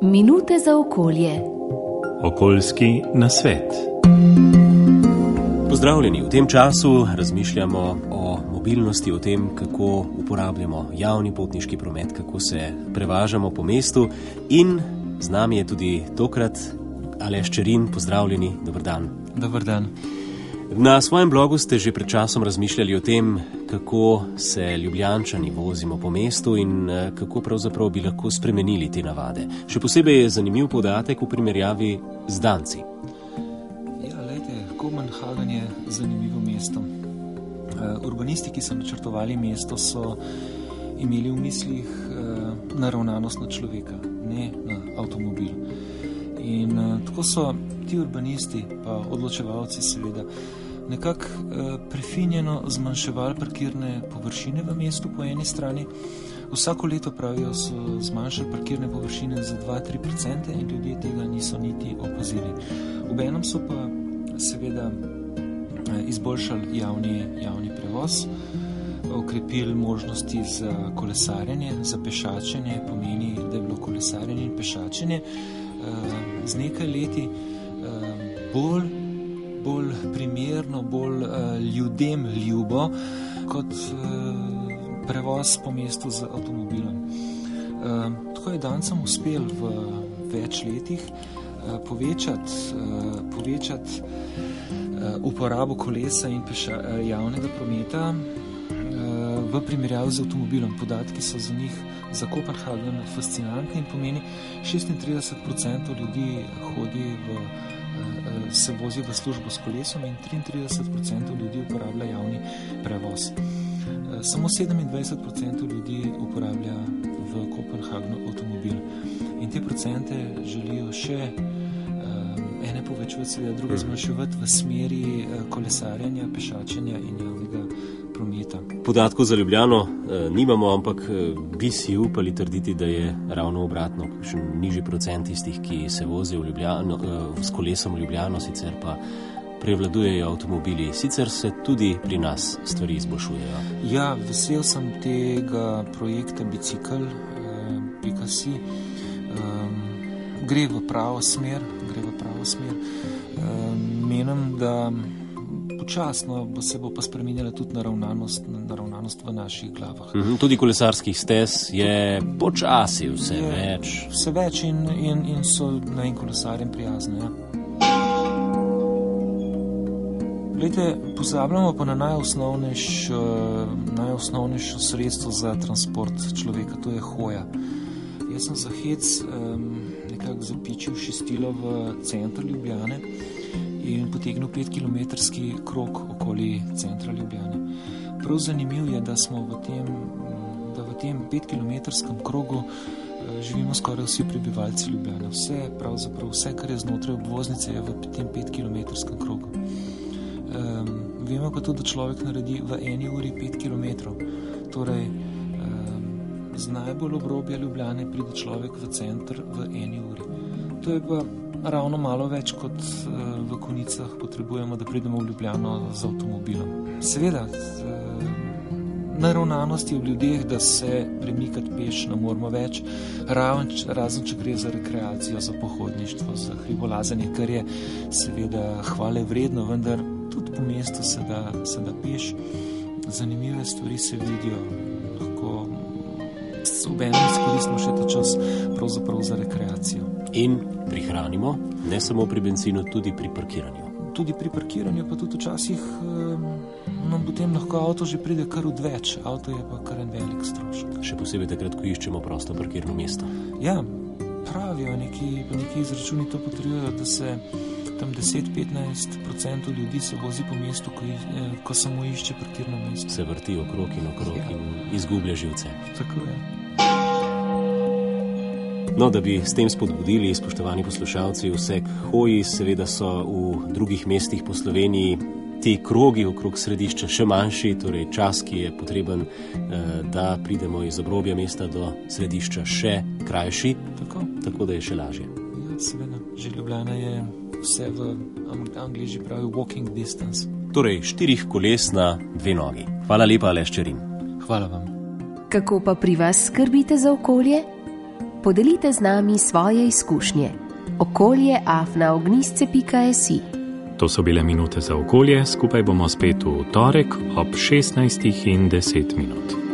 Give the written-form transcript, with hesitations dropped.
Minute za okolje. Okoljski nasvet. Pozdravljeni, v tem času razmišljamo o mobilnosti, o tem, kako uporabljamo javni potniški promet, kako se prevažamo po mestu in z nami je tudi tokrat Aleš Čerin. Pozdravljeni, dober dan. Dober dan. Na svojem blogu ste že pred časom razmišljali o tem, kako se Ljubljančani vozimo po mestu in kako pravzaprav bi lahko spremenili te navade. Še posebej je zanimiv podatek v primerjavi z Danci. Ja, lejte, Kopenhagen je zanimivo mesto. Urbanisti, ki so načrtovali mesto, so imeli v mislih naravnanost na človeka, ne na avtomobil. In tako so ti urbanisti, pa odločevalci seveda, nekako prefinjeno zmanjševali parkirne površine v mestu po eni strani. Vsako leto, pravijo, so zmanjšali parkirne površine za 2-3% in ljudje tega niso niti opazili. Obenem so pa seveda izboljšali javni prevoz, okrepili možnosti za kolesarjenje, za pešačenje, pomeni, da je bilo kolesarjenje in pešačenje z nekaj leti bolj primerno, bolj ljudem ljubo kot prevoz po mestu z avtomobilom. Tako je Dancem uspel v več letih povečati uporabo kolesa in javnega prometa v primerjavi z avtomobilom. Podatki so za njih, za Kopenhagen, fascinantni in pomeni 36% ljudi se vozi v službo s kolesom in 33% ljudi uporablja javni prevoz. Samo 27% ljudi uporablja v Kopenhagenu avtomobil. In te procente želijo še ene povečevati, seveda druge zmanjševati v smeri kolesarjenja, pešačenja in javnega prometa. Podatkov za Ljubljano nimamo, ampak bi si upali trditi, da je ravno obratno, kakšen nižji procent tistih, ki se vozijo v Ljubljano, s kolesom v Ljubljano, sicer pa prevladujejo avtomobili. Sicer se tudi pri nas stvari izboljšujejo. Ja, vesel sem tega projekta Bicikl.si. Gre v pravo smer. Menim, da počasno se bo pa spremenjala tudi naravnanost v naših glavah. Tudi kolesarskih stez je počasi vse več. Vse več in so kolesarjem prijazne. Ja. Glejte, pozabljamo pa na najosnovnejšo sredstvo za transport človeka, to je hoja. Jaz sem za hec nekako zapičil šestilo v center Ljubljane in potegnil 5-kilometrski krog okoli centra Ljubljane. Prav zanimiv je, da smo v tem 5-kilometrskem krogu živimo skoraj vsi prebivalci Ljubljane. Vse, kar je znotraj obvoznice, je v tem 5-kilometrskem krogu. Vemo pa tudi, da človek naredi v 1 uri 5 kilometrov. Torej, z najbolj obrobja Ljubljane pride človek v center v 1 uri. To je pa ravno malo več, kot v konicah potrebujemo, da pridemo v Ljubljano z avtomobilom. Seveda, naravnanost je v ljudeh, da se premikati peš ne moramo več, razen če gre za rekreacijo, za pohodništvo, za hribolazanje, kar je seveda hvale vredno, vendar tudi po mestu se da peš. Zanimive stvari se vidijo, lahko obenem izkoristimo še ta čas pravzaprav za rekreacijo. In prihranimo, ne samo pri benzinu, tudi pri parkiranju. Tudi pri parkiranju, pa tudi včasih nam potem lahko avto že pride kar odveč. Avto je pa kar en velik strošek. Še posebej takrat, ko iščemo prosto parkirno mesto. Ja, pravijo, neki izračuni to potrjujejo, da se tam 10-15% ljudi se vozi po mestu, ko samo išče parkirno mesto. Se vrti okrog in izgublja živce. Tako je. No, da bi s tem spodbudili, spoštovani poslušalci, vse k hoji, seveda so v drugih mestih po Sloveniji ti krogi okrog središča še manjši, torej čas, ki je potreben, da pridemo iz obrobja mesta do središča, še krajši, tako da je še lažje. Ja, seveda, že Ljubljana je vse v Angliji pravi walking distance. Torej 4 koles na 2 nogi. Hvala lepa, Aleš Čerin. Hvala vam. Kako pa pri vas skrbite za okolje? podelite z nami svoje izkušnje. okolje@ognistce.si. To so bile minute za okolje, skupaj bomo spet v torek ob 16:10.